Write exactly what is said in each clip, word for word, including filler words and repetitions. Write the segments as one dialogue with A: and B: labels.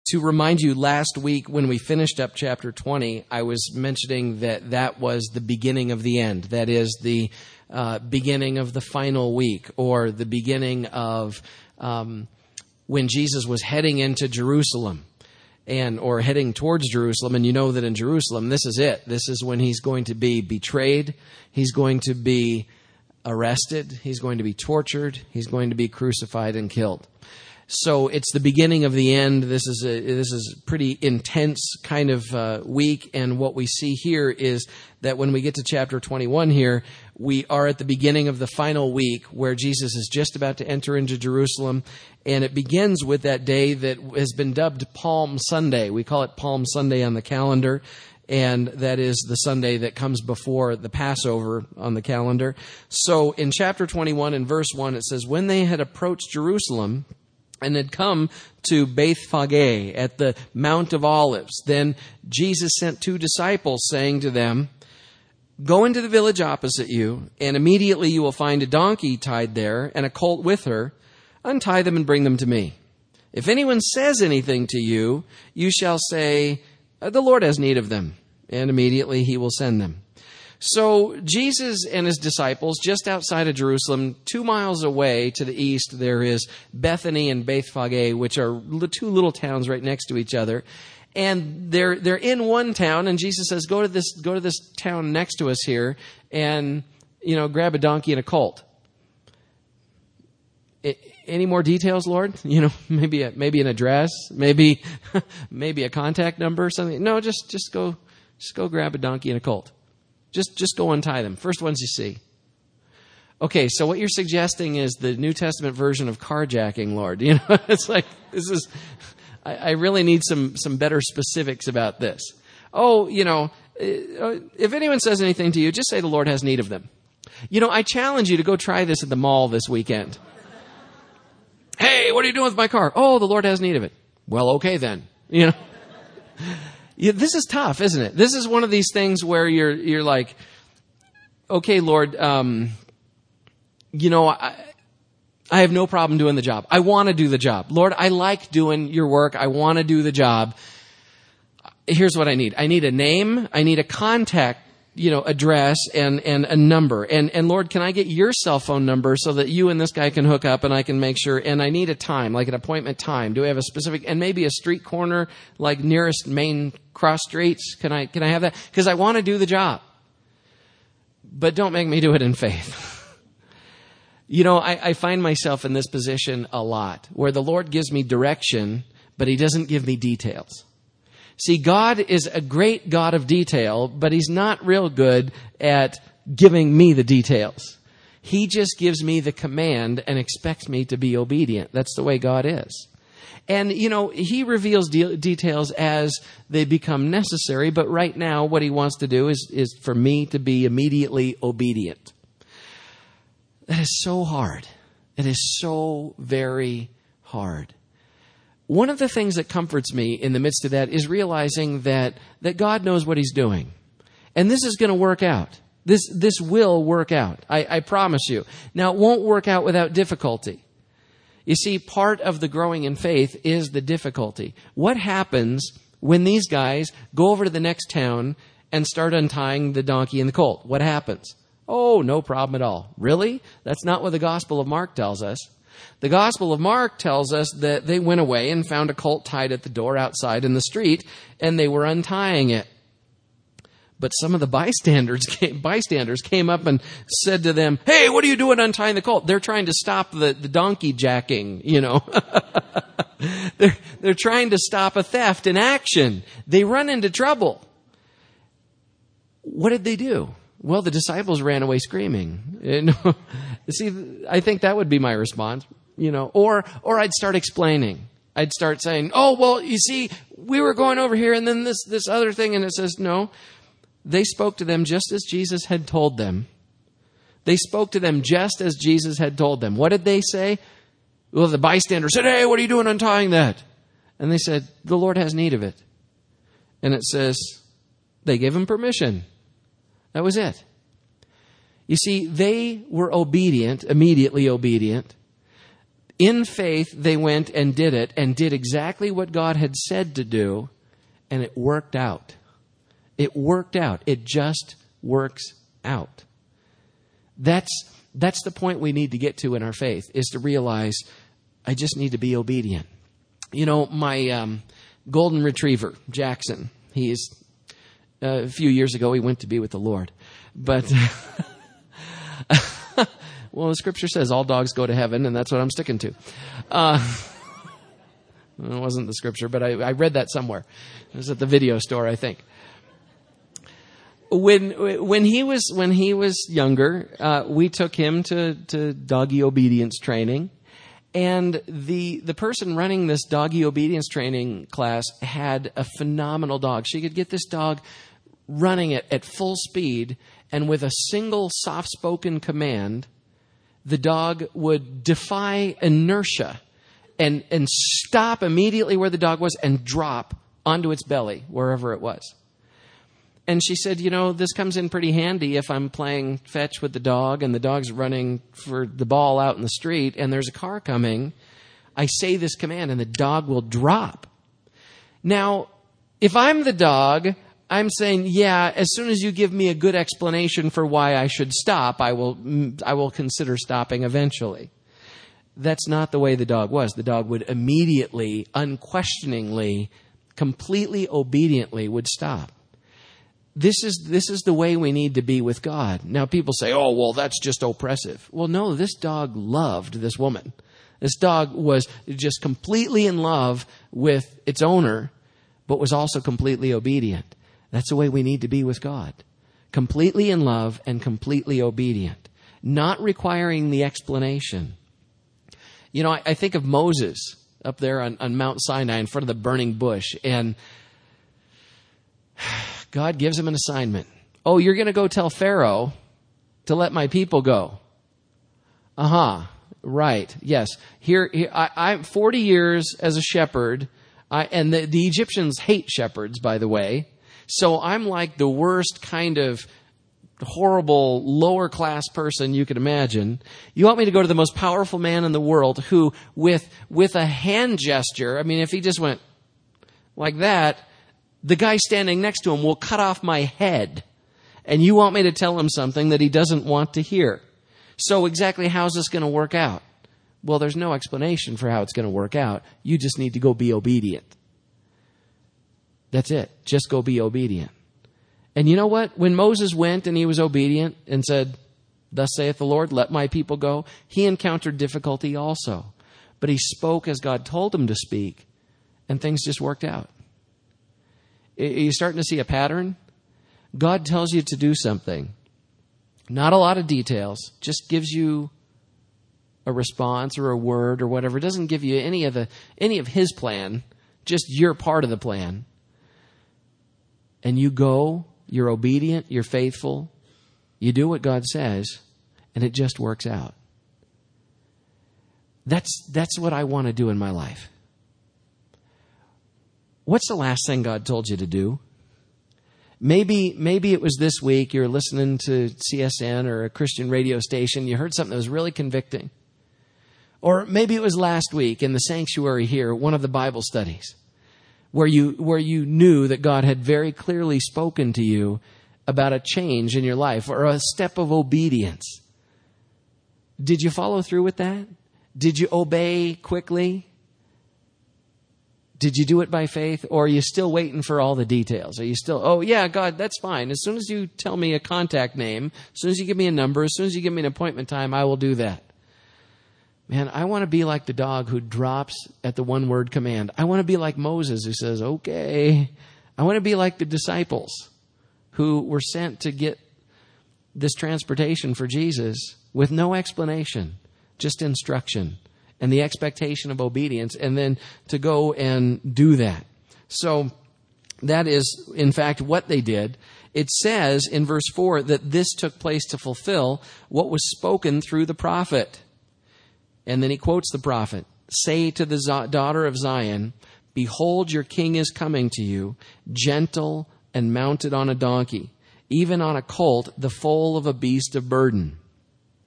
A: To remind you, last week when we finished up chapter twenty, I was mentioning that that was the beginning of the end. That is the uh, beginning of the final week, or the beginning of um, when Jesus was heading into Jerusalem, and or heading towards Jerusalem. And you know that in Jerusalem, this is it. This is when he's going to be betrayed. He's going to be arrested. He's going to be tortured. He's going to be crucified and killed. So it's the beginning of the end. This is a this is a pretty intense kind of uh, week. And what we see here is that when we get to chapter twenty-one here, we are at the beginning of the final week where Jesus is just about to enter into Jerusalem. And it begins with that day that has been dubbed Palm Sunday. We call it Palm Sunday on the calendar. And that is the Sunday that comes before the Passover on the calendar. So in chapter twenty-one and verse one, it says, when they had approached Jerusalem and had come to Bethphage at the Mount of Olives, then Jesus sent two disciples, saying to them, go into the village opposite you, and immediately you will find a donkey tied there and a colt with her. Untie them and bring them to me. If anyone says anything to you, you shall say, the Lord has need of them, and immediately he will send them. So Jesus and his disciples, just outside of Jerusalem, two miles away to the east, there is Bethany and Bethphage, which are two little towns right next to each other. And they're they're in one town, and Jesus says, "Go to this go to this town next to us here, and you know, grab a donkey and a colt." It, any more details, Lord? You know, maybe a, maybe an address, maybe maybe a contact number or something. No, just just go just go grab a donkey and a colt. Just just go untie them. First ones you see. Okay, so what you're suggesting is the New Testament version of carjacking, Lord. You know, it's like, this is, I, I really need some, some better specifics about this. Oh, you know, if anyone says anything to you, just say the Lord has need of them. You know, I challenge you to go try this at the mall this weekend. Hey, what are you doing with my car? Oh, the Lord has need of it. Well, okay then. You know. Yeah, this is tough, isn't it? This is one of these things where you're you're like, okay, Lord, um, you know, I, I have no problem doing the job. I want to do the job. Lord, I like doing your work. I want to do the job. Here's what I need. I need a name. I need a contact, you know, address and, and a number. And, and Lord, can I get your cell phone number so that you and this guy can hook up and I can make sure, and I need a time, like an appointment time. Do we have a specific, and maybe a street corner, like nearest main cross streets? Can I, can I have that? Because I want to do the job. But don't make me do it in faith. You know, I, I find myself in this position a lot where the Lord gives me direction, but he doesn't give me details. See, God is a great God of detail, but he's not real good at giving me the details. He just gives me the command and expects me to be obedient. That's the way God is. And, you know, he reveals de- details as they become necessary, but right now what he wants to do is, is for me to be immediately obedient. That is so hard. It is so very hard. One of the things that comforts me in the midst of that is realizing that, that God knows what he's doing. And this is going to work out. This, this will work out. I, I promise you. Now, it won't work out without difficulty. You see, part of the growing in faith is the difficulty. What happens when these guys go over to the next town and start untying the donkey and the colt? What happens? Oh, no problem at all. Really? That's not what the Gospel of Mark tells us. The Gospel of Mark tells us that they went away and found a colt tied at the door outside in the street, and they were untying it. But some of the bystanders came, bystanders came up and said to them, "Hey, what are you doing untying the colt?" They're trying to stop the, the donkey jacking, you know. they're, they're trying to stop a theft in action. They run into trouble. What did they do? Well, the disciples ran away screaming. You know, see, I think that would be my response, you know, or, or I'd start explaining. I'd start saying, "Oh, well, you see, we were going over here and then this, this other thing." And it says, no, they spoke to them just as Jesus had told them. They spoke to them just as Jesus had told them. What did they say? Well, the bystander said, "Hey, what are you doing untying that?" And they said, "The Lord has need of it." And it says, they gave him permission. That was it. You see, they were obedient, immediately obedient. In faith, they went and did it and did exactly what God had said to do, and it worked out. It worked out. It just works out. That's, that's the point we need to get to in our faith, is to realize I just need to be obedient. You know, my um, golden retriever, Jackson, he's, uh, a few years ago, he went to be with the Lord. But... Well, the scripture says all dogs go to heaven, and that's what I'm sticking to. Uh, it wasn't the scripture, but I, I read that somewhere. It was at the video store, I think. When when he was when he was younger, uh, we took him to, to doggy obedience training, and the the person running this doggy obedience training class had a phenomenal dog. She could get this dog running at, at full speed, and with a single soft-spoken command, the dog would defy inertia and, and stop immediately where the dog was and drop onto its belly, wherever it was. And she said, you know, this comes in pretty handy if I'm playing fetch with the dog and the dog's running for the ball out in the street and there's a car coming. I say this command and the dog will drop. Now, if I'm the dog, I'm saying, yeah, as soon as you give me a good explanation for why I should stop, I will I will consider stopping eventually. That's not the way the dog was. The dog would immediately, unquestioningly, completely obediently would stop. This is this is the way we need to be with God. Now people say, oh, well, that's just oppressive. Well, no, this dog loved this woman. This dog was just completely in love with its owner, but was also completely obedient. That's the way we need to be with God. Completely in love and completely obedient. Not requiring the explanation. You know, I, I think of Moses up there on, on Mount Sinai in front of the burning bush, and God gives him an assignment. Oh, you're going to go tell Pharaoh to let my people go. Uh-huh. Right. Yes. Here, here I, I'm forty years as a shepherd, I, and the, the Egyptians hate shepherds, by the way. So I'm like the worst kind of horrible lower class person you could imagine. You want me to go to the most powerful man in the world who, with with a hand gesture, I mean, if he just went like that, the guy standing next to him will cut off my head. And you want me to tell him something that he doesn't want to hear. So exactly how's this going to work out? Well, there's no explanation for how it's going to work out. You just need to go be obedient. That's it. Just go be obedient. And you know what? When Moses went and he was obedient and said, thus saith the Lord, let my people go, he encountered difficulty also. But he spoke as God told him to speak, and things just worked out. Are you starting to see a pattern? God tells you to do something. Not a lot of details. Just gives you a response or a word or whatever. It doesn't give you any of the any of his plan. Just your part of the plan. And you go, you're obedient, you're faithful. You do what God says, and it just works out. That's that's what I want to do in my life. What's the last thing God told you to do? Maybe maybe it was this week, you're listening to C S N or a Christian radio station, you heard something that was really convicting. Or maybe it was last week in the sanctuary here, one of the Bible studies, where you where you knew that God had very clearly spoken to you about a change in your life or a step of obedience. Did you follow through with that? Did you obey quickly? Did you do it by faith, or are you still waiting for all the details? Are you still, oh yeah, God, that's fine. As soon as you tell me a contact name, as soon as you give me a number, as soon as you give me an appointment time, I will do that. Man, I want to be like the dog who drops at the one word command. I want to be like Moses who says, okay. I want to be like the disciples who were sent to get this transportation for Jesus with no explanation, just instruction. And the expectation of obedience, and then to go and do that. So that is, in fact, what they did. It says in verse four that this took place to fulfill what was spoken through the prophet. And then he quotes the prophet. Say to the Z- daughter of Zion, behold, your king is coming to you, gentle and mounted on a donkey, even on a colt, the foal of a beast of burden.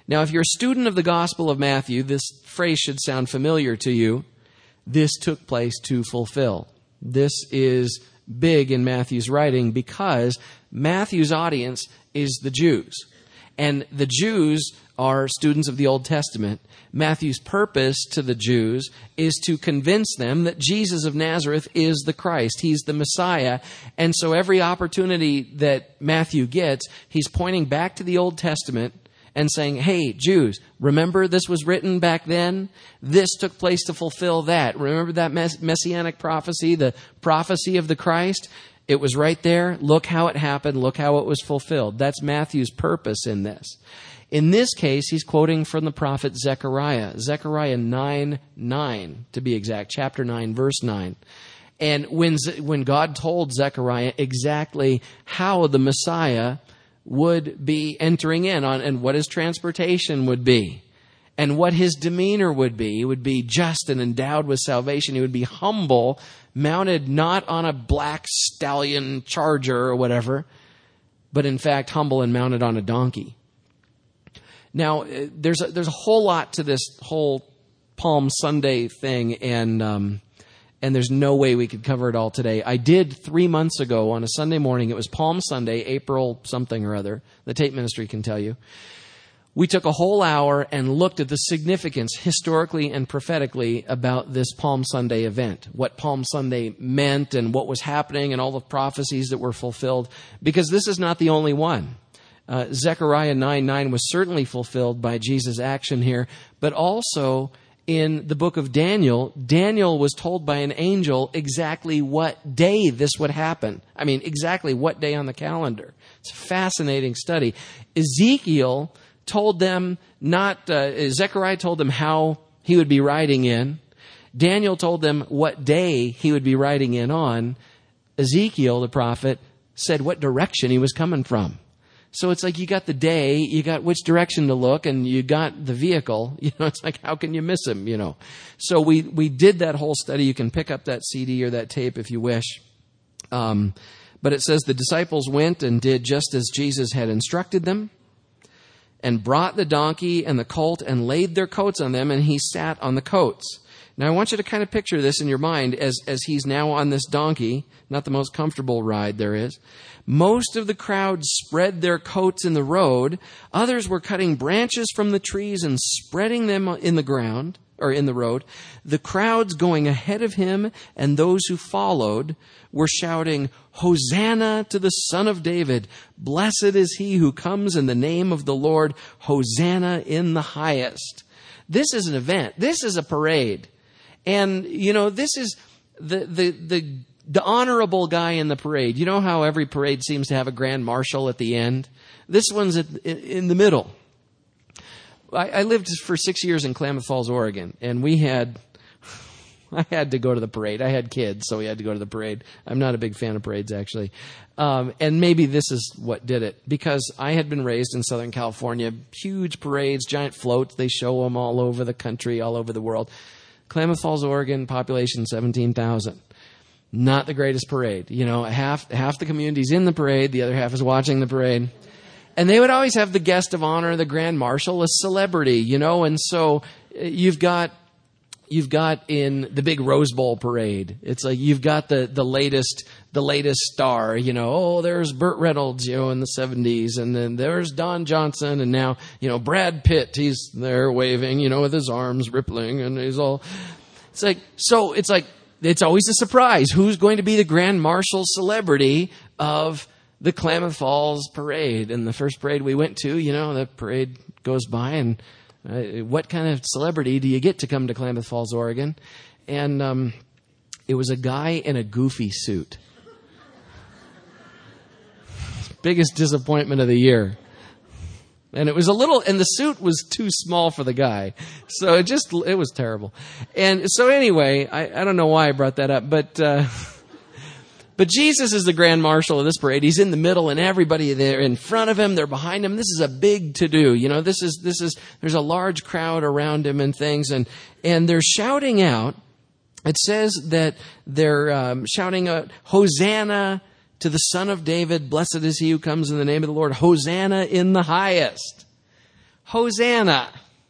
A: Now, if you're a student of the Gospel of Matthew, this phrase should sound familiar to you. This took place to fulfill. This is big in Matthew's writing because Matthew's audience is the Jews. And the Jews are students of the Old Testament. Matthew's purpose to the Jews is to convince them that Jesus of Nazareth is the Christ. He's the Messiah. And so every opportunity that Matthew gets, he's pointing back to the Old Testament and saying, hey, Jews, remember this was written back then? This took place to fulfill that. Remember that mess- messianic prophecy, the prophecy of the Christ? It was right there. Look how it happened. Look how it was fulfilled. That's Matthew's purpose in this. In this case, he's quoting from the prophet Zechariah. Zechariah nine nine, to be exact, chapter nine, verse nine. And when, when God told Zechariah exactly how the Messiah would be entering in on and what his transportation would be and what his demeanor would be. He would be just and endowed with salvation. He would be humble, mounted not on a black stallion charger or whatever, but in fact humble and mounted on a donkey. Now, there's a, there's a whole lot to this whole Palm Sunday thing, and um, and there's no way we could cover it all today. I did three months ago on a Sunday morning. It was Palm Sunday, April something or other. The tape ministry can tell you. We took a whole hour and looked at the significance historically and prophetically about this Palm Sunday event, what Palm Sunday meant and what was happening and all the prophecies that were fulfilled, because this is not the only one. Uh, Zechariah nine nine was certainly fulfilled by Jesus' action here, but also in the book of Daniel, Daniel was told by an angel exactly what day this would happen. I mean, exactly what day on the calendar. It's a fascinating study. Ezekiel told them not, uh, Zechariah told them how he would be riding in. Daniel told them what day he would be riding in on. Ezekiel, the prophet, said what direction he was coming from. So it's like you got the day, you got which direction to look, and you got the vehicle. You know, it's like, how can you miss him, you know? So we, we did that whole study. You can pick up that C D or that tape if you wish. Um, but it says the disciples went and did just as Jesus had instructed them, and brought the donkey and the colt and laid their coats on them, and he sat on the coats. Now, I want you to kind of picture this in your mind as, as he's now on this donkey, not the most comfortable ride there is. Most of the crowd spread their coats in the road. Others were cutting branches from the trees and spreading them in the ground, or in the road. The crowds going ahead of him and those who followed were shouting, Hosanna to the Son of David. Blessed is he who comes in the name of the Lord. Hosanna in the highest. This is an event. This is a parade. And, you know, this is the, the, the, the honorable guy in the parade. You know how every parade seems to have a grand marshal at the end? This one's at, in the middle. I, I lived for six years in Klamath Falls, Oregon, and we had, I had to go to the parade. I had kids, so we had to go to the parade. I'm not a big fan of parades, actually. Um, and maybe this is what did it, because I had been raised in Southern California, huge parades, giant floats. They show them all over the country, all over the world. Klamath Falls, Oregon, population seventeen thousand. Not the greatest parade. You know, half half the community's in the parade, the other half is watching the parade. And they would always have the guest of honor, the grand marshal, a celebrity, you know, and so you've got you've got in the big Rose Bowl parade, it's like you've got the, the latest the latest star, you know, oh, there's Burt Reynolds, you know, in the seventies, and then there's Don Johnson, and now, you know, Brad Pitt, he's there waving, you know, with his arms rippling, and he's all, it's like, so it's like, it's always a surprise. Who's going to be the grand marshal celebrity of the Klamath Falls parade? And the first parade we went to, you know, the parade goes by, and uh, what kind of celebrity do you get to come to Klamath Falls, Oregon? And um, it was a guy in a goofy suit. Biggest disappointment of the year. And it was a little, and the suit was too small for the guy. So it just, it was terrible. And so anyway, I, I don't know why I brought that up, but, uh, but Jesus is the grand marshal of this parade. He's in the middle, and everybody there in front of him, they're behind him. This is a big to-do. You know, this is, this is, there's a large crowd around him and things, and, and they're shouting out. It says that they're um, shouting out, Hosanna to the Son of David. Blessed is he who comes in the name of the Lord. Hosanna in the highest. Hosanna.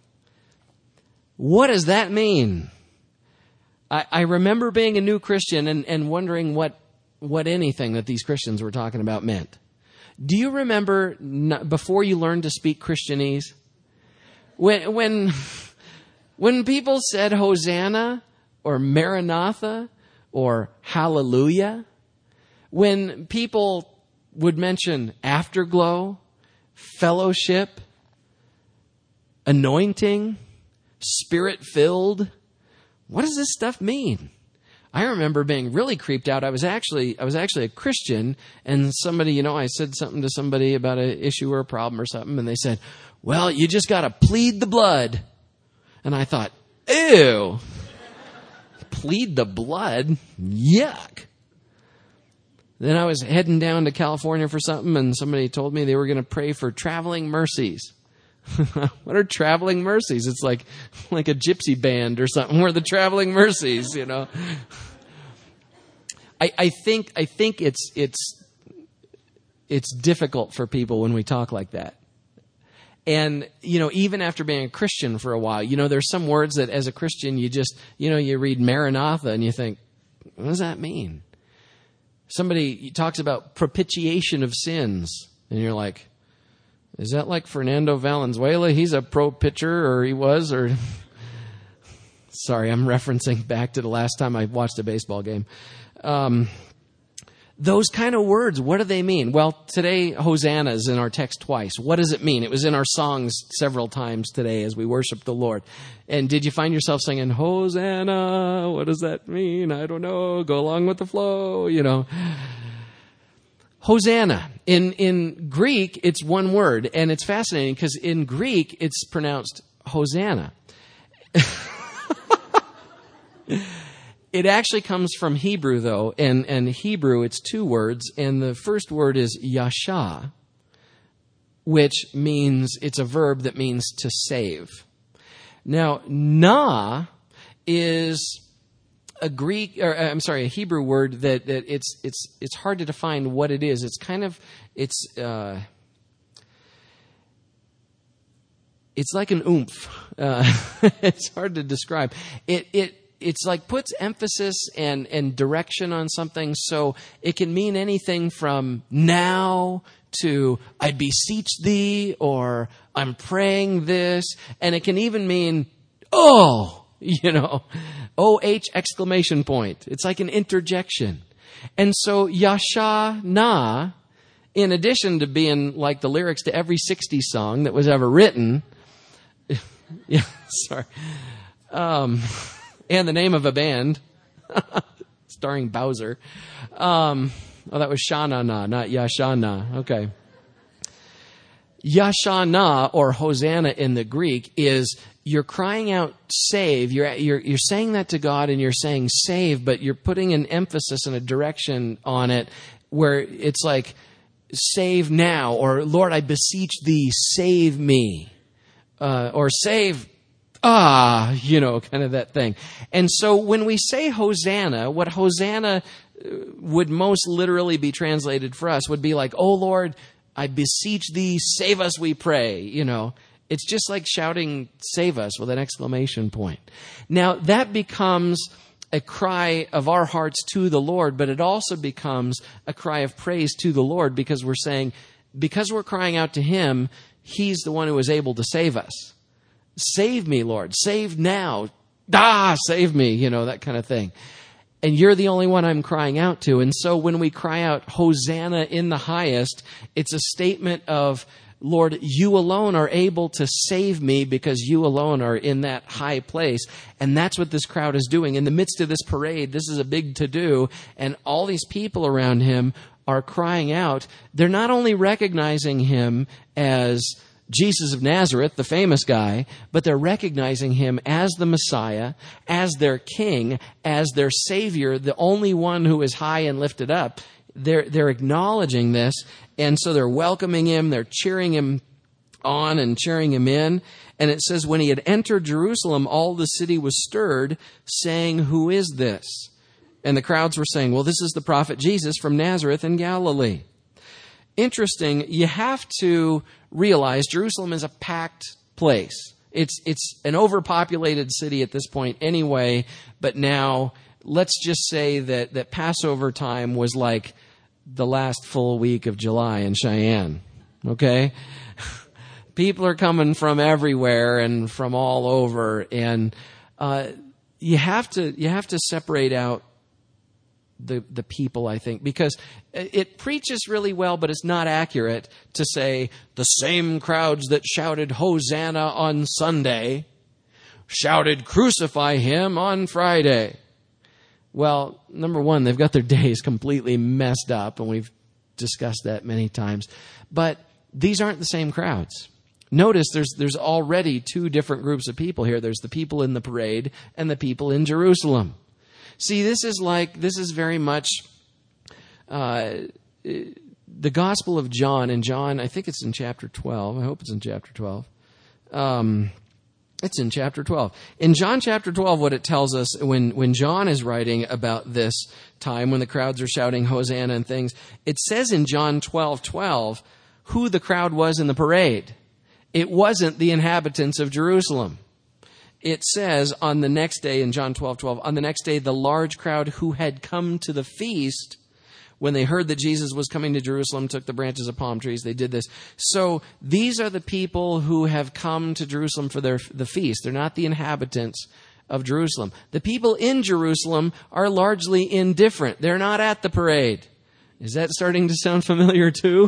A: What does that mean? I, I remember being a new Christian and, and wondering what, what anything that these Christians were talking about meant. Do you remember n- before you learned to speak Christianese? When, when, when people said Hosanna or Maranatha or Hallelujah, when people would mention afterglow, fellowship, anointing, spirit-filled, what does this stuff mean? I remember being really creeped out. I was actually I was actually a Christian, and somebody, you know, I said something to somebody about an issue or a problem or something, and they said, well, you just got to plead the blood. And I thought, ew, plead the blood? Yuck. Then I was heading down to California for something, and somebody told me they were going to pray for traveling mercies. What are traveling mercies? It's like like a gypsy band or something. We're the traveling mercies, you know. I, I think I think it's it's it's difficult for people when we talk like that. And, you know, even after being a Christian for a while, you know, there's some words that as a Christian you just, you know, you read Maranatha and you think, what does that mean? Somebody talks about propitiation of sins, and you're like, is that like Fernando Valenzuela? He's a pro pitcher, or he was, or... Sorry, I'm referencing back to the last time I watched a baseball game. Um, those kind of words, what do they mean? Well, today, Hosanna is in our text twice. What does it mean? It was in our songs several times today as we worship the Lord. And did you find yourself singing, Hosanna? What does that mean? I don't know. Go along with the flow, you know. Hosanna. In in Greek, it's one word, and it's fascinating because in Greek, it's pronounced Hosanna. It actually comes from Hebrew, though, and, and Hebrew, it's two words, and the first word is yasha, which means, it's a verb that means to save. Now, na is a Greek, or I'm sorry, a Hebrew word that, that it's it's it's hard to define what it is. It's kind of it's uh, it's like an oomph. Uh, it's hard to describe. It it it's like puts emphasis and and direction on something, so it can mean anything from now to I beseech thee, or I'm praying this, and it can even mean oh. You know, O H exclamation point. It's like an interjection. And so Yasha Na, in addition to being like the lyrics to every sixties song that was ever written, yeah, sorry, um, and the name of a band, starring Bowser. Um, oh, that was Shana Na, not Yasha Na. Okay. Yashana, or Hosanna in the Greek, is you're crying out, save. You're, you're, you're saying that to God, and you're saying save, but you're putting an emphasis and a direction on it where it's like, save now, or Lord, I beseech thee, save me, uh, or save, ah, you know, kind of that thing. And so when we say Hosanna, what Hosanna would most literally be translated for us would be like, oh Lord, I beseech thee, save us, we pray, you know. It's just like shouting, save us, with an exclamation point. Now, that becomes a cry of our hearts to the Lord, but it also becomes a cry of praise to the Lord, because we're saying, because we're crying out to Him, He's the one who is able to save us. Save me, Lord. Save now. Ah, save me, you know, that kind of thing. And you're the only one I'm crying out to. And so when we cry out, Hosanna in the highest, it's a statement of, Lord, you alone are able to save me because you alone are in that high place. And that's what this crowd is doing. In the midst of this parade, this is a big to-do, and all these people around Him are crying out. They're not only recognizing Him as Jesus of Nazareth, the famous guy, but they're recognizing Him as the Messiah, as their King, as their Savior, the only one who is high and lifted up. They're, they're acknowledging this, and so they're welcoming Him, they're cheering Him on and cheering Him in. And it says, when He had entered Jerusalem, all the city was stirred, saying, who is this? And the crowds were saying, well, this is the prophet Jesus from Nazareth in Galilee. Interesting, you have to realize Jerusalem is a packed place. It's it's an overpopulated city at this point anyway, but now let's just say that, that Passover time was like the last full week of July in Cheyenne, okay? People are coming from everywhere and from all over, and uh, you have to you have to separate out the the people, I think, because it preaches really well, but it's not accurate to say the same crowds that shouted Hosanna on Sunday shouted crucify him on Friday. Well, number one, they've got their days completely messed up, and we've discussed that many times. But these aren't the same crowds. Notice there's there's already two different groups of people here. There's the people in the parade and the people in Jerusalem. See, this is like, this is very much uh, the Gospel of John. In John, I think it's in chapter twelve. I hope it's in chapter twelve. Um, it's in chapter twelve. In John chapter twelve, what it tells us, when, when John is writing about this time when the crowds are shouting Hosanna and things, it says in John twelve twelve who the crowd was in the parade. It wasn't the inhabitants of Jerusalem. It says on the next day, in John twelve twelve, on the next day, the large crowd who had come to the feast, when they heard that Jesus was coming to Jerusalem, took the branches of palm trees. They did this. So these are the people who have come to Jerusalem for their the feast. They're not the inhabitants of Jerusalem. The people in Jerusalem are largely indifferent. They're not at the parade. Is that starting to sound familiar too?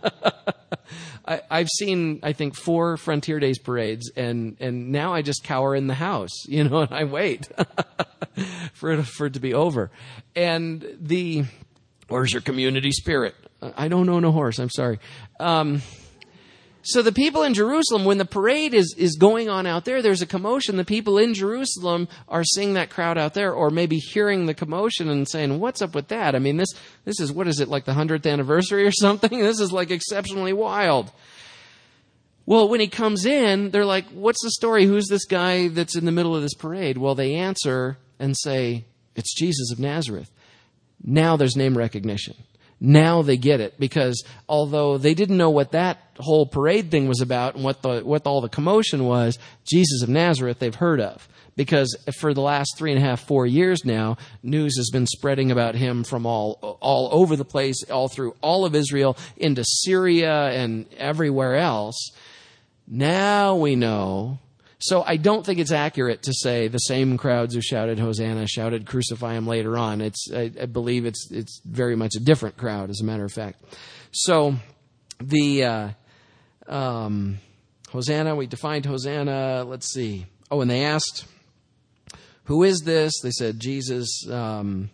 A: I, I've seen, I think, four Frontier Days parades, and, and now I just cower in the house, you know, and I wait for it, for it to be over. And the, where's your community spirit? I don't own a horse, I'm sorry. Um, so the people in Jerusalem, when the parade is, is going on out there, there's a commotion. The people in Jerusalem are seeing that crowd out there, or maybe hearing the commotion and saying, what's up with that? I mean, this, this is, what is it, like the hundredth anniversary or something? This is like exceptionally wild. Well, when he comes in, they're like, what's the story? Who's this guy that's in the middle of this parade? Well, they answer and say, it's Jesus of Nazareth. Now there's name recognition. Now they get it, because although they didn't know what that whole parade thing was about and what the what all the commotion was, Jesus of Nazareth they've heard of. Because for the last three and a half, four years now, news has been spreading about him from all all over the place, all through all of Israel, into Syria and everywhere else. Now we know. So I don't think it's accurate to say the same crowds who shouted Hosanna shouted crucify him later on. It's I, I believe it's it's very much a different crowd, as a matter of fact. So the uh, um, Hosanna, we defined Hosanna. Let's see. Oh, and they asked, who is this? They said Jesus. Um,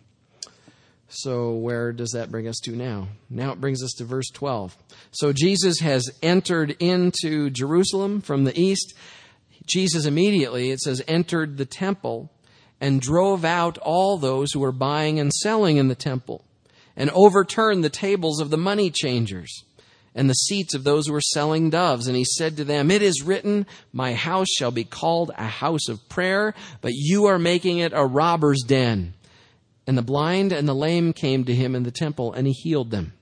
A: so where does that bring us to now? Now it brings us to verse twelve. So Jesus has entered into Jerusalem from the east. Jesus immediately, it says, entered the temple and drove out all those who were buying and selling in the temple, and overturned the tables of the money changers and the seats of those who were selling doves. And he said to them, it is written, my house shall be called a house of prayer, but you are making it a robber's den. And the blind and the lame came to him in the temple, and he healed them.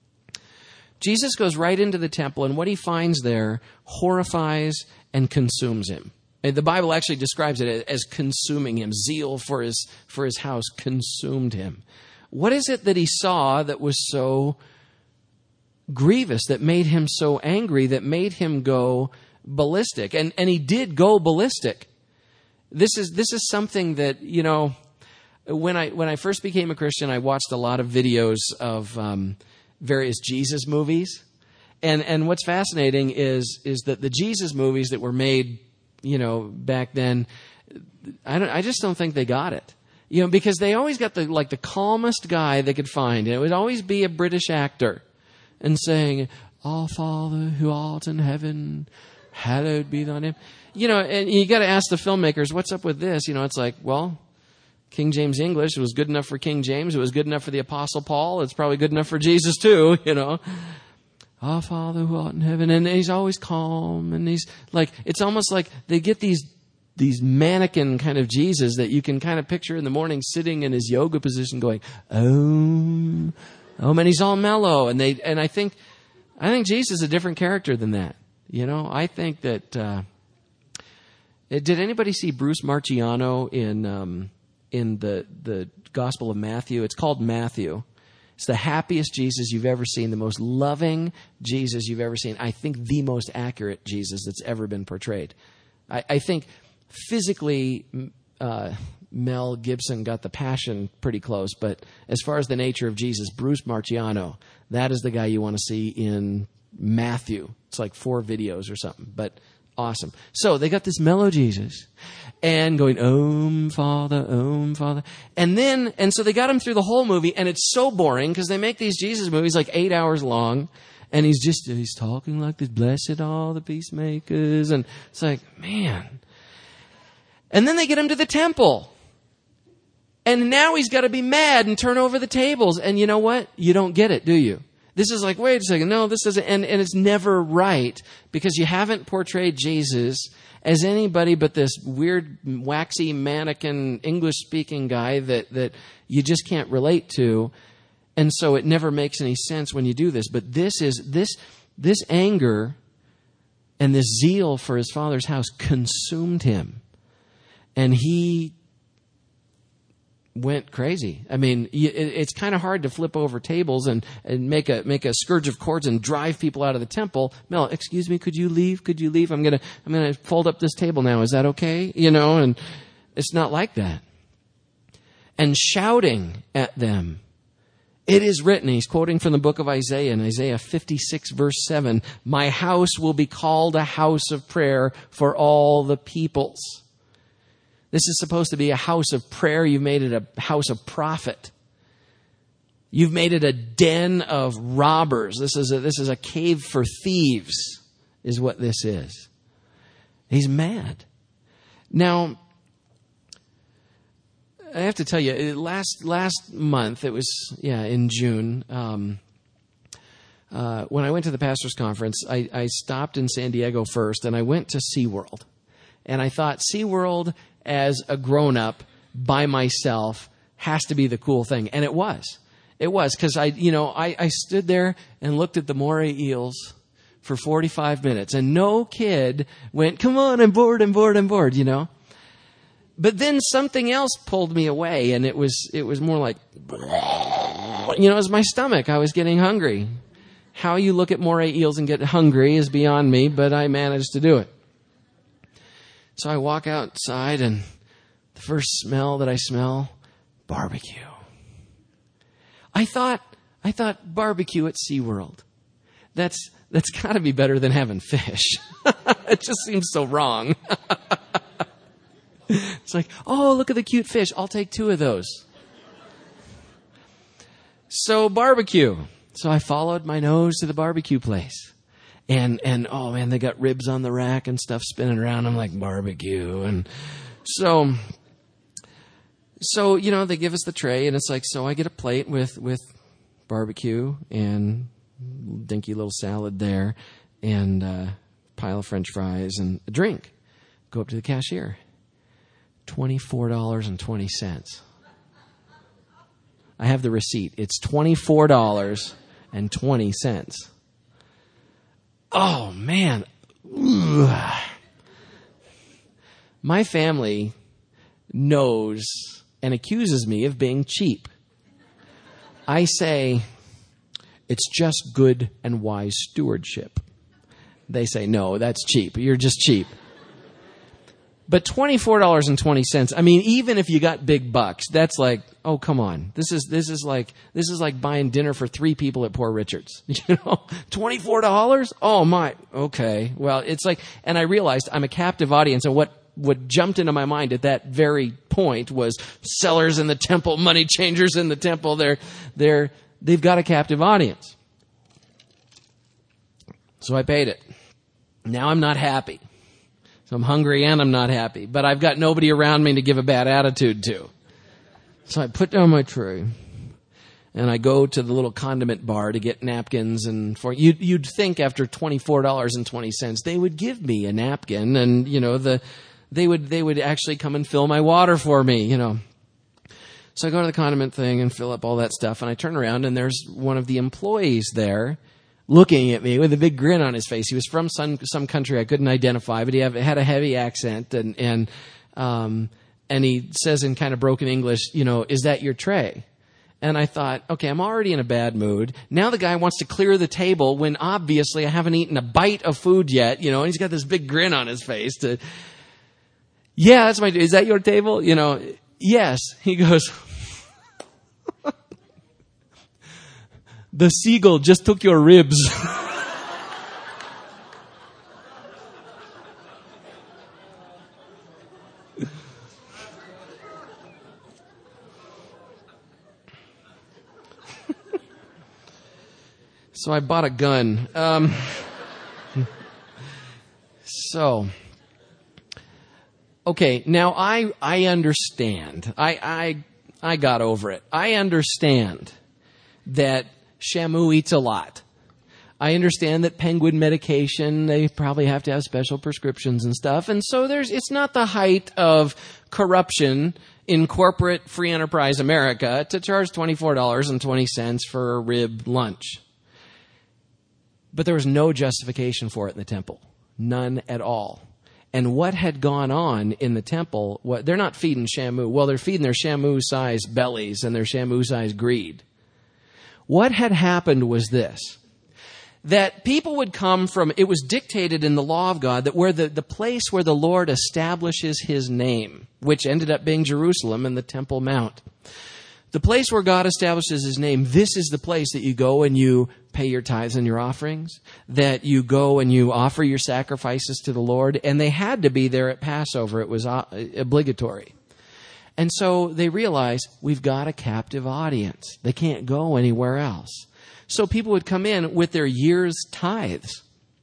A: Jesus goes right into the temple, and what he finds there horrifies and consumes him. And the Bible actually describes it as consuming him. Zeal for his for his house consumed him. What is it that he saw that was so grievous, that made him so angry, that made him go ballistic? And and he did go ballistic. This is this is something that, you know, when I when I first became a Christian, I watched a lot of videos of um, various Jesus movies. And and what's fascinating is is that the Jesus movies that were made, you know, back then, I don't I just don't think they got it. You know, because they always got the like the calmest guy they could find. And it would always be a British actor and saying, Our Father who art in heaven, hallowed be thy name. You know, and you got to ask the filmmakers, what's up with this? You know, it's like, well, King James English, it was good enough for King James. It was good enough for the Apostle Paul. It's probably good enough for Jesus too, you know. Our Father who art in heaven. And he's always calm. And he's like, it's almost like they get these these mannequin kind of Jesus that you can kind of picture in the morning sitting in his yoga position going, oh, oh, and he's all mellow. And they, and I think, I think Jesus is a different character than that. You know, I think that, uh, Did anybody see Bruce Marchiano in um, in the the Gospel of Matthew? It's called Matthew. It's the happiest Jesus you've ever seen, the most loving Jesus you've ever seen. I think the most accurate Jesus that's ever been portrayed. I, I think physically, uh, Mel Gibson got the passion pretty close, but as far as the nature of Jesus, Bruce Marchiano, that is the guy you want to see in Matthew. It's like four videos or something, but awesome. So they got this mellow Jesus and going, Om Father, Om Father. And then, and so they got him through the whole movie, and it's so boring because they make these Jesus movies like eight hours long, and he's just, he's talking like this, blessed all the peacemakers. And it's like, man. And then they get him to the temple. And now he's got to be mad and turn over the tables. And you know what? You don't get it, do you? This is like, wait a second, no, this isn't, and, and it's never right because you haven't portrayed Jesus as anybody but this weird, waxy, mannequin, English-speaking guy that, that you just can't relate to. And so it never makes any sense when you do this. But this is, this, this anger and this zeal for his Father's house consumed him. And he went crazy. I mean, it's kind of hard to flip over tables and, and make a make a scourge of cords and drive people out of the temple. Mel, excuse me, could you leave? Could you leave? I'm gonna I'm gonna fold up this table now. Is that okay? You know, and it's not like that. And shouting at them. It is written, he's quoting from the book of Isaiah, in Isaiah fifty-six, verse seven, my house will be called a house of prayer for all the peoples. This is supposed to be a house of prayer. You've made it a house of profit. You've made it a den of robbers. This is a, this is a cave for thieves, is what this is. He's mad. Now, I have to tell you, last last month, it was, yeah, in June, um, uh, when I went to the pastor's conference, I, I stopped in San Diego first, and I went to SeaWorld. And I thought, SeaWorld, as a grown-up, by myself, has to be the cool thing. And it was. It was, because I, you know, I, I stood there and looked at the moray eels for forty-five minutes, and no kid went, come on, I'm bored, I'm bored, I'm bored, you know. But then something else pulled me away, and it was it was more like, you know, it was my stomach. I was getting hungry. How you look at moray eels and get hungry is beyond me, but I managed to do it. So I walk outside, and the first smell that I smell, barbecue. I thought I thought barbecue at SeaWorld. That's that's got to be better than having fish. It just seems so wrong. It's like, oh, look at the cute fish. I'll take two of those. So barbecue. So I followed my nose to the barbecue place. And, and oh man, they got ribs on the rack and stuff spinning around. I'm like, barbecue. And so, so, you know, they give us the tray, and it's like, so I get a plate with, with barbecue and dinky little salad there and a pile of French fries and a drink. Go up to the cashier. twenty-four dollars and twenty cents. I have the receipt. It's twenty-four dollars and twenty cents. Oh, man. Ugh. My family knows and accuses me of being cheap. I say, it's just good and wise stewardship. They say, no, that's cheap. You're just cheap. But twenty-four dollars and twenty cents, I mean, even if you got big bucks, that's like, oh, come on. This is this is like this is like buying dinner for three people at Poor Richard's. You know, twenty-four dollars? Oh, my. Okay. Well, it's like, and I realized I'm a captive audience, and what, what jumped into my mind at that very point was sellers in the temple, money changers in the temple. They're, they're, they've got a captive audience. So I paid it. Now I'm not happy. So I'm hungry and I'm not happy, but I've got nobody around me to give a bad attitude to. So I put down my tray and I go to the little condiment bar to get napkins, and for you'd, you'd think after twenty-four dollars and twenty cents they would give me a napkin, and you know the they would they would actually come and fill my water for me, you know. So I go to the condiment thing and fill up all that stuff, and I turn around and there's one of the employees there looking at me with a big grin on his face. He was from some some country I couldn't identify, but he have, had a heavy accent, and and um, and he says in kind of broken English, you know, is that your tray? And I thought, okay, I'm already in a bad mood. Now the guy wants to clear the table when obviously I haven't eaten a bite of food yet, you know, and he's got this big grin on his face. To, yeah, that's my. Is that your table? You know, yes. He goes. The seagull just took your ribs. So I bought a gun. Um, so, okay, now I I understand. I I I got over it. I understand that Shamu eats a lot. I understand that penguin medication, they probably have to have special prescriptions and stuff. And so there's, it's not the height of corruption in corporate free enterprise America to charge twenty-four dollars and twenty cents for a rib lunch. But there was no justification for it in the temple. None at all. And what had gone on in the temple, what, they're not feeding Shamu. Well, they're feeding their Shamu-sized bellies and their Shamu-sized greed. What had happened was this, that people would come from, it was dictated in the law of God that where the, the place where the Lord establishes his name, which ended up being Jerusalem and the Temple Mount. The place where God establishes his name, this is the place that you go and you pay your tithes and your offerings, that you go and you offer your sacrifices to the Lord, and they had to be there at Passover. It was obligatory. And so they realize we've got a captive audience. They can't go anywhere else. So people would come in with their year's tithes.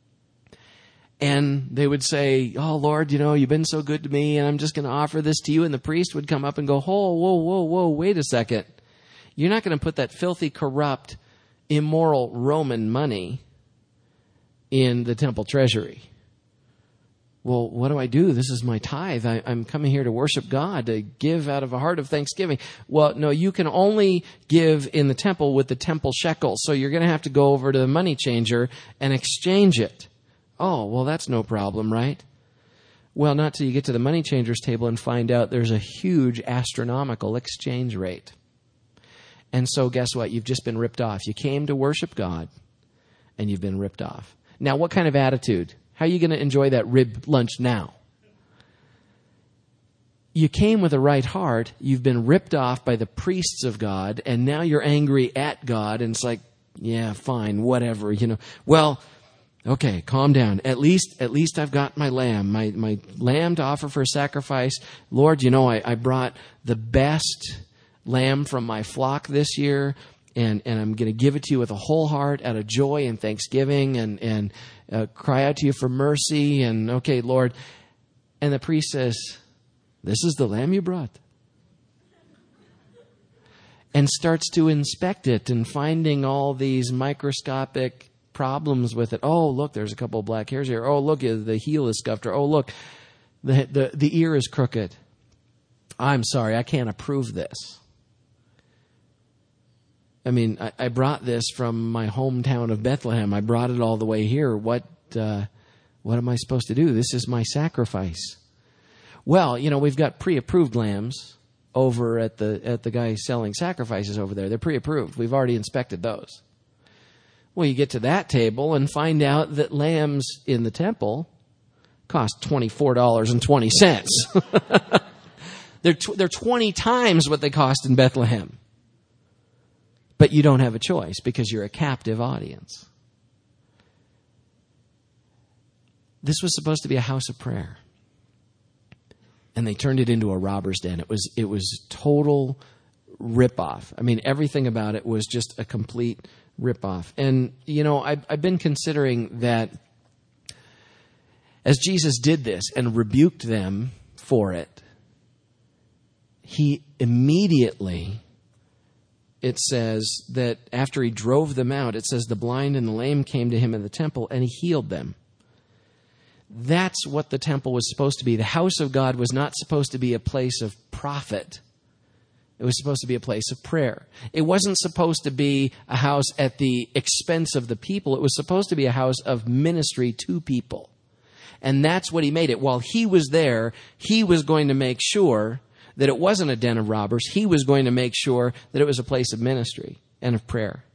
A: And they would say, oh, Lord, you know, you've been so good to me, and I'm just going to offer this to you. And the priest would come up and go, whoa, whoa, whoa, whoa, wait a second. You're not going to put that filthy, corrupt, immoral Roman money in the temple treasury. Well, what do I do? This is my tithe. I, I'm coming here to worship God, to give out of a heart of thanksgiving. Well, no, you can only give in the temple with the temple shekel. So you're going to have to go over to the money changer and exchange it. Oh, well, that's no problem, right? Well, not till you get to the money changer's table and find out there's a huge astronomical exchange rate. And so guess what? You've just been ripped off. You came to worship God, and you've been ripped off. Now, what kind of attitude? How are you going to enjoy that rib lunch now? You came with a right heart. You've been ripped off by the priests of God, and now you're angry at God, and it's like, yeah, fine, whatever, you know. Well, okay, calm down. At least, at least I've got my lamb, my, my lamb to offer for a sacrifice. Lord, you know, I, I brought the best lamb from my flock this year, and, and I'm going to give it to you with a whole heart out of joy and thanksgiving, and, and uh, cry out to you for mercy. And okay, Lord. And the priest says, this is the lamb you brought. And starts to inspect it and finding all these microscopic problems with it. Oh, look, there's a couple of black hairs here. Oh, look, the heel is scuffed. Or, oh, look, the, the, the ear is crooked. I'm sorry, I can't approve this. I mean, I, I brought this from my hometown of Bethlehem. I brought it all the way here. What, uh, what am I supposed to do? This is my sacrifice. Well, you know, we've got pre-approved lambs over at the at the guy selling sacrifices over there. They're pre-approved. We've already inspected those. Well, you get to that table and find out that lambs in the temple cost twenty-four dollars and twenty cents. they're tw- they're twenty times what they cost in Bethlehem. But you don't have a choice because you're a captive audience. This was supposed to be a house of prayer. And they turned it into a robber's den. It was it was total ripoff. I mean, everything about it was just a complete ripoff. And, you know, I've, I've been considering that as Jesus did this and rebuked them for it, he immediately, it says that after he drove them out, it says the blind and the lame came to him in the temple and he healed them. That's what the temple was supposed to be. The house of God was not supposed to be a place of profit. It was supposed to be a place of prayer. It wasn't supposed to be a house at the expense of the people. It was supposed to be a house of ministry to people. And that's what he made it. While he was there, he was going to make sure that it wasn't a den of robbers. He was going to make sure that it was a place of ministry and of prayer.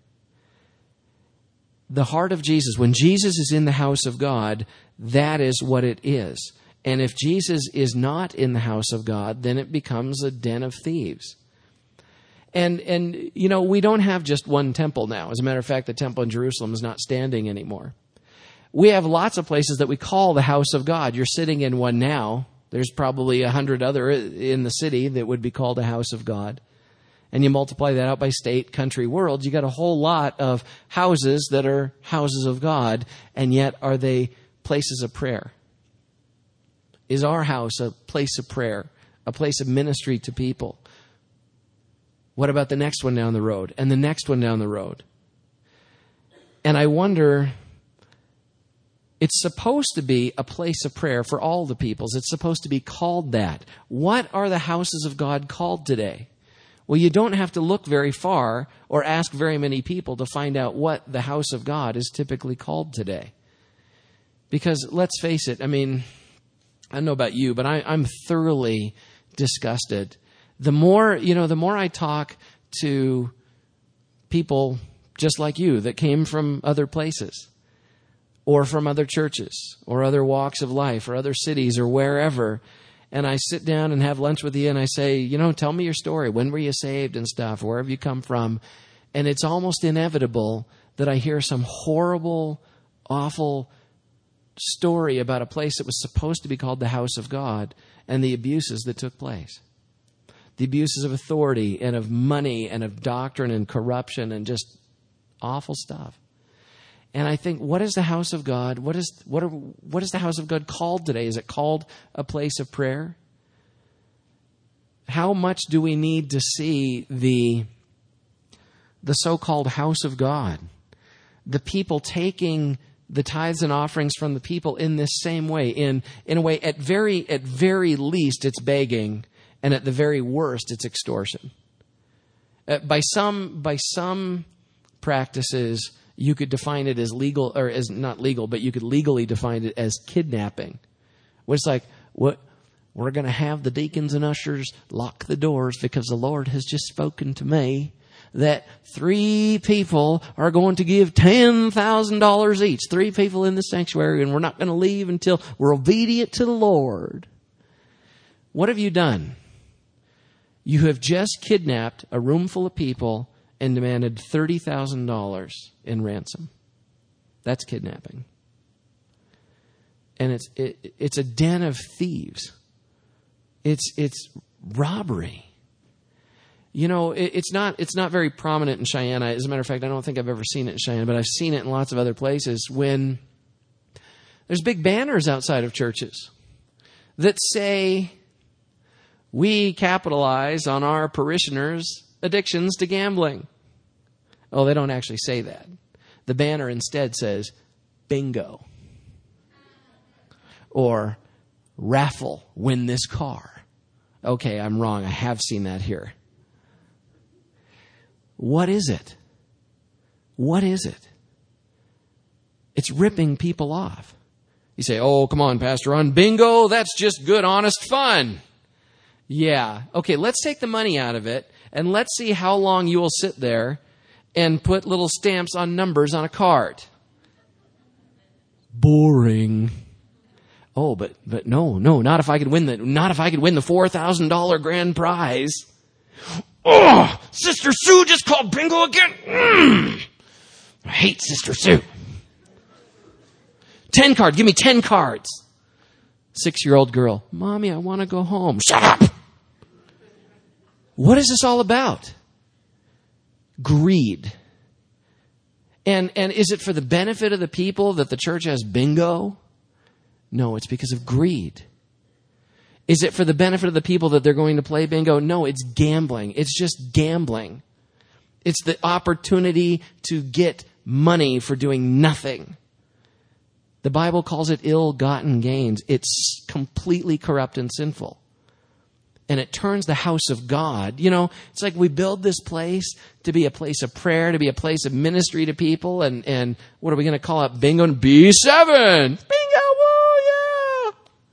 A: The heart of Jesus, when Jesus is in the house of God, that is what it is. And if Jesus is not in the house of God, then it becomes a den of thieves. And, and you know, we don't have just one temple now. As a matter of fact, the temple in Jerusalem is not standing anymore. We have lots of places that we call the house of God. You're sitting in one now. There's probably a hundred other in the city that would be called a house of God. And you multiply that out by state, country, world, you got a whole lot of houses that are houses of God, and yet are they places of prayer? Is our house a place of prayer, a place of ministry to people? What about the next one down the road, and the next one down the road? And I wonder, it's supposed to be a place of prayer for all the peoples. It's supposed to be called that. What are the houses of God called today? Well, you don't have to look very far or ask very many people to find out what the house of God is typically called today. Because let's face it, I mean, I don't know about you, but I, I'm thoroughly disgusted. The more, you know, the more I talk to people just like you that came from other places or from other churches or other walks of life or other cities or wherever, and I sit down and have lunch with you and I say, you know, tell me your story. When were you saved and stuff? Where have you come from? And it's almost inevitable that I hear some horrible, awful story about a place that was supposed to be called the house of God and the abuses that took place. The abuses of authority and of money and of doctrine and corruption and just awful stuff. And I think, what is the house of God? What is what are what is the house of God called today? Is it called a place of prayer? How much do we need to see the the so-called house of God? The people taking the tithes and offerings from the people in this same way, in in a way, at very at very least, it's begging. And at the very worst, it's extortion. Uh, by some by some practices, you could define it as legal, or as not legal, but you could legally define it as kidnapping. Where it's like, what we're going to have the deacons and ushers lock the doors because the Lord has just spoken to me that three people are going to give ten thousand dollars each. Three people in the sanctuary, and we're not going to leave until we're obedient to the Lord. What have you done? You have just kidnapped a room full of people and demanded thirty thousand dollars in ransom. That's kidnapping. And it's it, it's a den of thieves. It's it's robbery. You know, it, it's not it's not very prominent in Cheyenne. As a matter of fact, I don't think I've ever seen it in Cheyenne, but I've seen it in lots of other places when there's big banners outside of churches that say, we capitalize on our parishioners' addictions to gambling. Oh, they don't actually say that. The banner instead says, bingo. Or, raffle, win this car. Okay, I'm wrong. I have seen that here. What is it? What is it? It's ripping people off. You say, oh, come on, Pastor, on bingo, that's just good, honest fun. Yeah. Okay, let's take the money out of it, and let's see how long you will sit there and put little stamps on numbers on a card. Boring. Oh, but but no, no, not if I could win the not if I could win the four thousand dollars grand prize. Oh, Sister Sue just called bingo again. Mm. I hate Sister Sue. Ten cards. Give me ten cards. Six-year-old girl. Mommy, I want to go home. Shut up. What is this all about? Greed. And and is it for the benefit of the people that the church has bingo? No, it's because of greed. Is it for the benefit of the people that they're going to play bingo? No, it's gambling. It's just gambling. It's the opportunity to get money for doing nothing. The Bible calls it ill-gotten gains. It's completely corrupt and sinful. and it turns the house of God. You know, it's like we build this place to be a place of prayer, to be a place of ministry to people, and, and what are we going to call it? Bingo and B seven. Bingo, woo, yeah!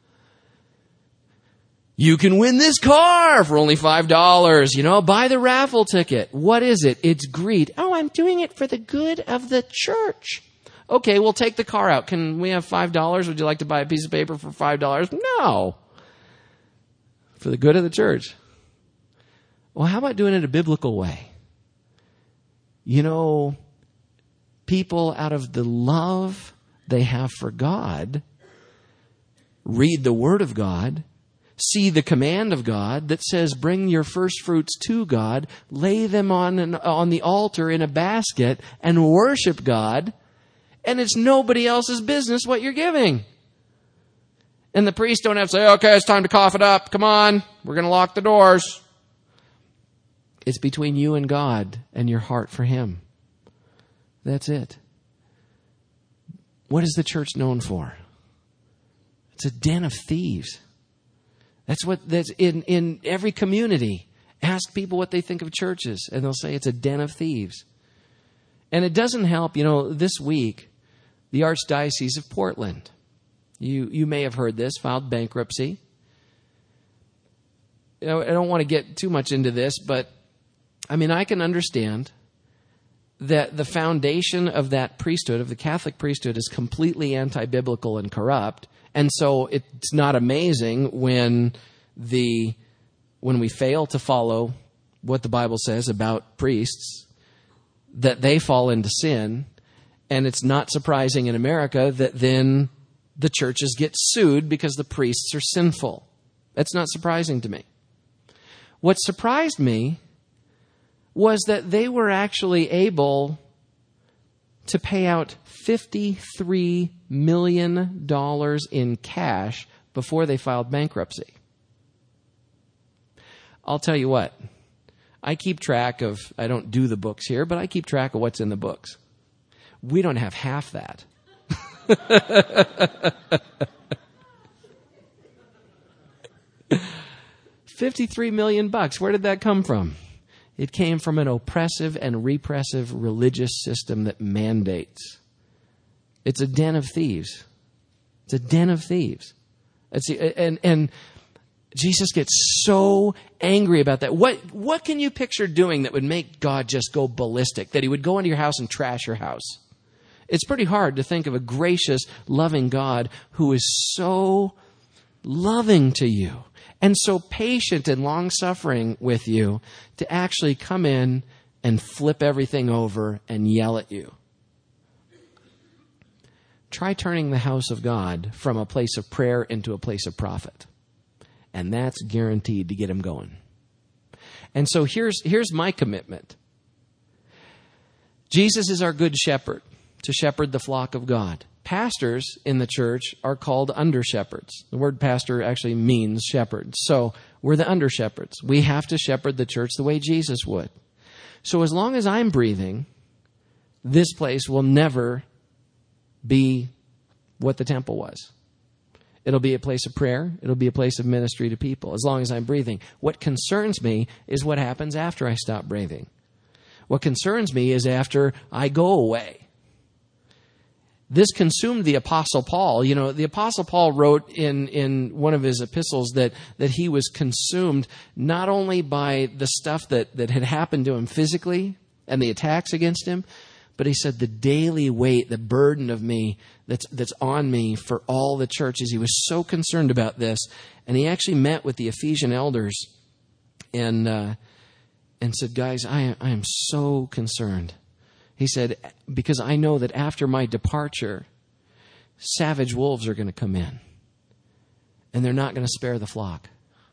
A: You can win this car for only five dollars. You know, buy the raffle ticket. What is it? It's greed. Oh, I'm doing it for the good of the church. Okay, we'll take the car out. Can we have five dollars? Would you like to buy a piece of paper for five dollars? No. For the good of the church. Well, how about doing it a biblical way? You know, people out of the love they have for God read the Word of God, see the command of God that says, bring your first fruits to God, lay them on an, on the altar in a basket, and worship God, and it's nobody else's business what you're giving. And the priest don't have to say, okay, it's time to cough it up. Come on, we're going to lock the doors. It's between you and God and your heart for Him. That's it. What is the church known for? It's a den of thieves. That's what that's in, in every community. Ask people what they think of churches, and they'll say it's a den of thieves. And it doesn't help, you know, this week, the Archdiocese of Portland, you you may have heard this, filed bankruptcy. You know, I don't want to get too much into this, but I mean, I can understand that the foundation of that priesthood, of the Catholic priesthood, is completely anti-biblical and corrupt. And so it's not amazing when the when we fail to follow what the Bible says about priests, that they fall into sin. And it's not surprising in America that then the churches get sued because the priests are sinful. That's not surprising to me. What surprised me was that they were actually able to pay out fifty-three million dollars in cash before they filed bankruptcy. I'll tell you what, I keep track of, I don't do the books here, but I keep track of what's in the books. We don't have half that. fifty-three million bucks. Where did that come from? It came from an oppressive and repressive religious system that mandates. It's a den of thieves. It's a den of thieves. It's, and, and Jesus gets so angry about that. What, what can you picture doing that would make God just go ballistic? That He would go into your house and trash your house? It's pretty hard to think of a gracious, loving God who is so loving to you and so patient and long-suffering with you to actually come in and flip everything over and yell at you. Try turning the house of God from a place of prayer into a place of profit. And that's guaranteed to get Him going. And so here's, here's my commitment. Jesus is our good shepherd, to shepherd the flock of God. Pastors in the church are called under-shepherds. The word pastor actually means shepherd. So we're the under-shepherds. We have to shepherd the church the way Jesus would. So as long as I'm breathing, this place will never be what the temple was. It'll be a place of prayer. It'll be a place of ministry to people, as long as I'm breathing. What concerns me is what happens after I stop breathing. What concerns me is after I go away. This consumed the Apostle Paul. You know, the Apostle Paul wrote in, in one of his epistles that, that he was consumed not only by the stuff that, that had happened to him physically and the attacks against him, but he said the daily weight, the burden of me that's, that's on me for all the churches. He was so concerned about this. And he actually met with the Ephesian elders and, uh, and said, guys, I, I am so concerned. He said, because I know that after my departure, savage wolves are going to come in. And they're not going to spare the flock.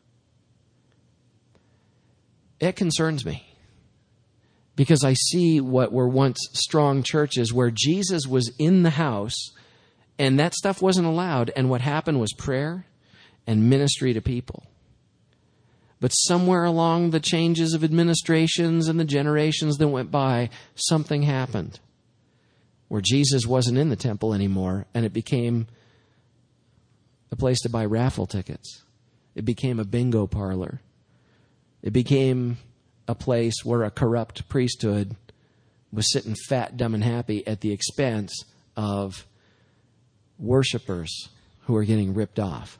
A: It concerns me. Because I see what were once strong churches where Jesus was in the house and that stuff wasn't allowed. And what happened was prayer and ministry to people. But somewhere along the changes of administrations and the generations that went by, something happened where Jesus wasn't in the temple anymore, and it became a place to buy raffle tickets. It became a bingo parlor. It became a place where a corrupt priesthood was sitting fat, dumb, and happy at the expense of worshipers who are getting ripped off.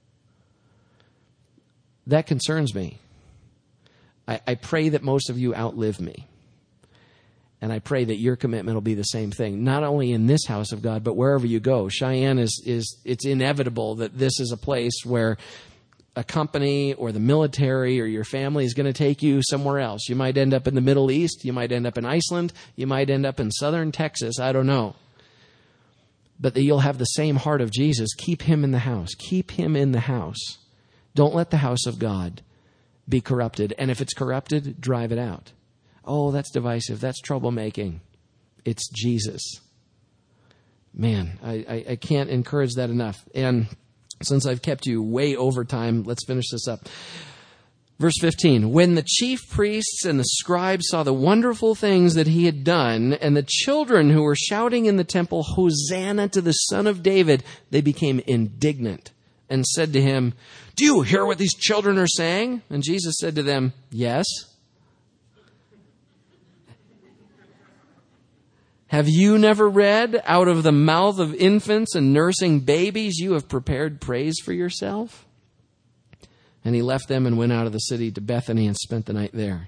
A: That concerns me. I, I pray that most of you outlive me. And I pray that your commitment will be the same thing, not only in this house of God, but wherever you go. Cheyenne is, is it's inevitable that this is a place where a company or the military or your family is going to take you somewhere else. You might end up in the Middle East. You might end up in Iceland. You might end up in southern Texas. I don't know. But that you'll have the same heart of Jesus. Keep him in the house. Keep him in the house. Don't let the house of God be corrupted. And if it's corrupted, drive it out. Oh, that's divisive. That's troublemaking. It's Jesus. Man, I, I, I can't encourage that enough. And since I've kept you way over time, let's finish this up. Verse fifteen, when the chief priests and the scribes saw the wonderful things that he had done, and the children who were shouting in the temple, Hosanna to the Son of David, they became indignant and said to him, do you hear what these children are saying? And Jesus said to them, yes. Have you never read, out of the mouth of infants and nursing babies, you have prepared praise for yourself? And he left them and went out of the city to Bethany and spent the night there.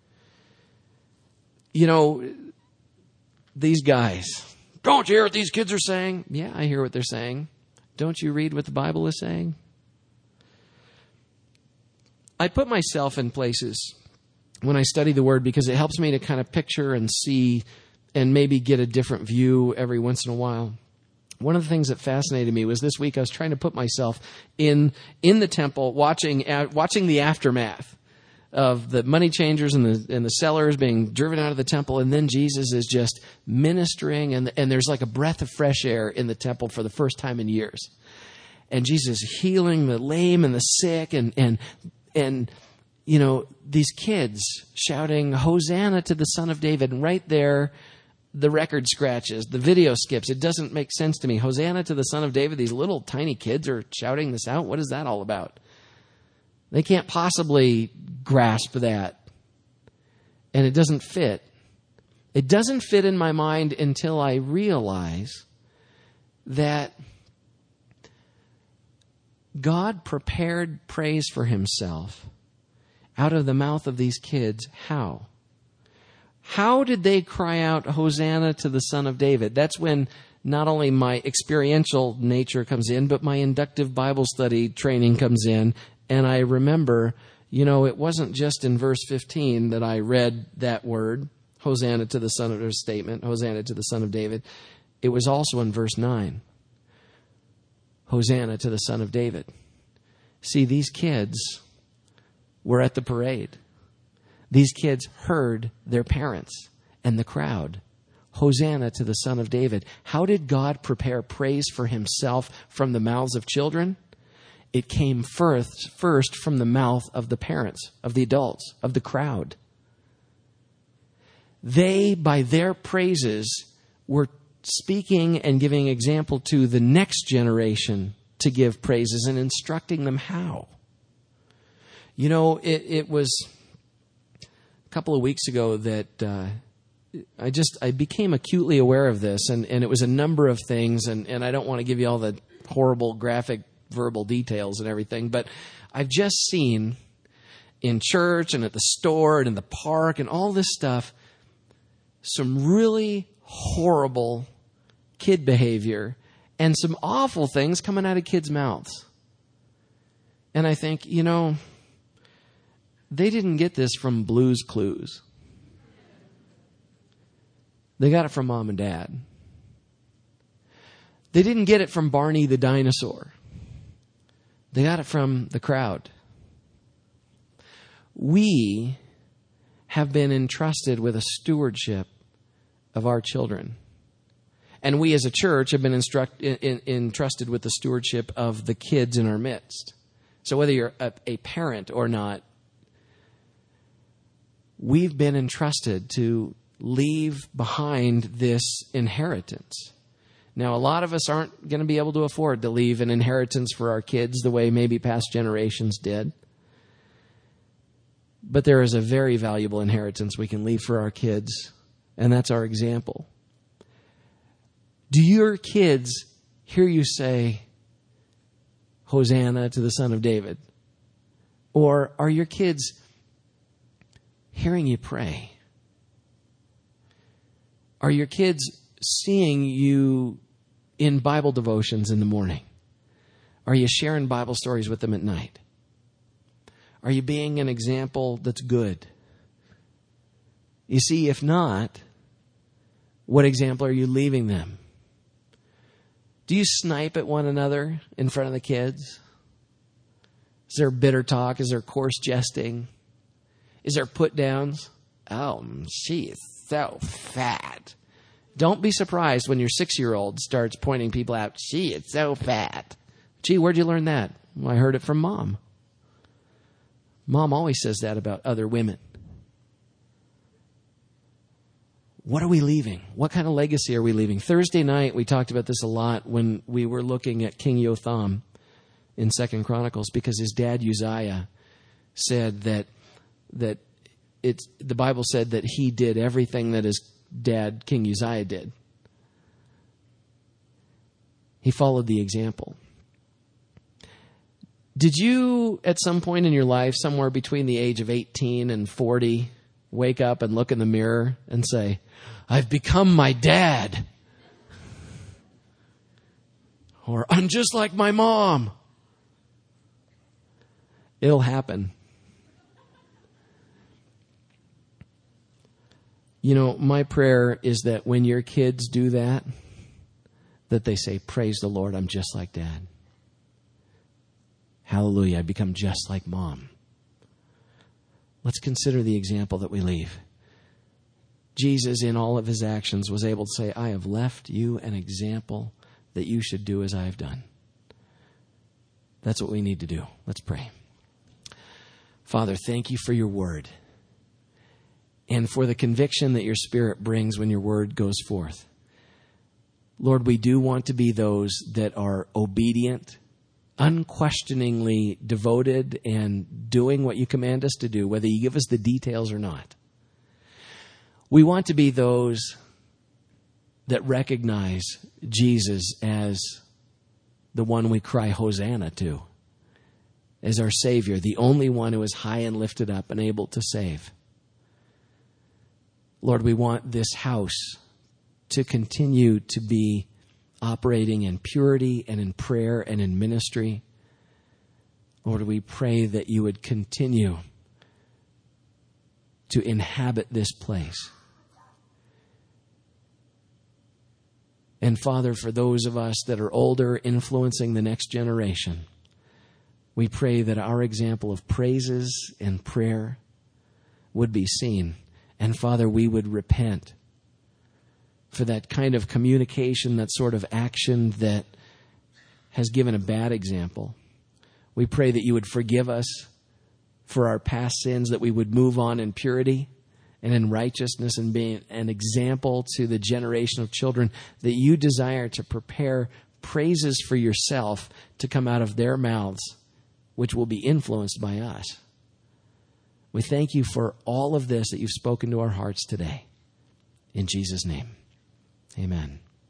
A: You know, these guys, don't you hear what these kids are saying? Yeah, I hear what they're saying. Don't you read what the Bible is saying? I put myself in places when I study the Word because it helps me to kind of picture and see and maybe get a different view every once in a while. One of the things that fascinated me was this week I was trying to put myself in in the temple, watching uh, watching the aftermath of the money changers and the and the sellers being driven out of the temple, and then Jesus is just ministering, and and there's like a breath of fresh air in the temple for the first time in years, and Jesus is healing the lame and the sick, and and and you know, these kids shouting Hosanna to the Son of David, and right there the record scratches, the video skips. It doesn't make sense to me. Hosanna to the Son of David. These little tiny kids are shouting this out. What is that all about? They can't possibly grasp that. And it doesn't fit. It doesn't fit in my mind until I realize that God prepared praise for himself out of the mouth of these kids. How? How did they cry out, Hosanna to the Son of David? That's when not only my experiential nature comes in, but my inductive Bible study training comes in. And I remember, you know, it wasn't just in verse fifteen that I read that word, Hosanna to the Son of, or statement, Hosanna to the Son of David. It was also in verse nine. Hosanna to the Son of David. See, these kids were at the parade. These kids heard their parents and the crowd. Hosanna to the Son of David. How did God prepare praise for himself from the mouths of children? It came first, first from the mouth of the parents, of the adults, of the crowd. They, by their praises, were speaking and giving example to the next generation to give praises and instructing them how. You know, it, it was a couple of weeks ago that uh, I just, I became acutely aware of this, and, and it was a number of things, and, and I don't want to give you all the horrible graphic verbal details and everything, but I've just seen in church and at the store and in the park and all this stuff, some really horrible kid behavior and some awful things coming out of kids' mouths. And I think, you know, they didn't get this from Blue's Clues. They got it from mom and dad. They didn't get it from Barney the dinosaur. They got it from the crowd. We have been entrusted with a stewardship of our children. And we as a church have been instruct, in, in, entrusted with the stewardship of the kids in our midst. So whether you're a, a parent or not, we've been entrusted to leave behind this inheritance. Now, a lot of us aren't going to be able to afford to leave an inheritance for our kids the way maybe past generations did. But there is a very valuable inheritance we can leave for our kids, and that's our example. Do your kids hear you say, Hosanna to the Son of David? Or are your kids hearing you pray? Are your kids seeing you in Bible devotions in the morning? Are you sharing Bible stories with them at night? Are you being an example that's good? You see, if not, what example are you leaving them? Do you snipe at one another in front of the kids? Is there bitter talk? Is there coarse jesting? Is there put downs? Oh, she is so fat. Don't be surprised when your six-year-old starts pointing people out. She is so fat. Gee, where'd you learn that? Well, I heard it from Mom. Mom always says that about other women. What are we leaving? What kind of legacy are we leaving? Thursday night, we talked about this a lot when we were looking at King Jotham in Second Chronicles, because his dad Uzziah said that that it's the Bible said that he did everything that his dad King Uzziah did. He followed the example. Did you, at some point in your life, somewhere between the age of eighteen and forty, wake up and look in the mirror and say, I've become my dad? Or, I'm just like my mom. It'll happen. You know, my prayer is that when your kids do that, that they say, praise the Lord, I'm just like Dad. Hallelujah, I become just like Mom. Let's consider the example that we leave. Jesus, in all of his actions, was able to say, I have left you an example that you should do as I have done. That's what we need to do. Let's pray. Father, thank you for your word and for the conviction that your Spirit brings when your word goes forth. Lord, we do want to be those that are obedient, unquestioningly devoted, and doing what you command us to do, whether you give us the details or not. We want to be those that recognize Jesus as the one we cry Hosanna to, as our Savior, the only one who is high and lifted up and able to save. Lord, we want this house to continue to be operating in purity and in prayer and in ministry. Lord, we pray that you would continue to inhabit this place. And Father, for those of us that are older, influencing the next generation, we pray that our example of praises and prayer would be seen. And Father, we would repent for that kind of communication, that sort of action that has given a bad example. We pray that you would forgive us for our past sins, that we would move on in purity and in righteousness and being an example to the generation of children, that you desire to prepare praises for yourself to come out of their mouths, which will be influenced by us. We thank you for all of this that you've spoken to our hearts today. In Jesus' name, amen.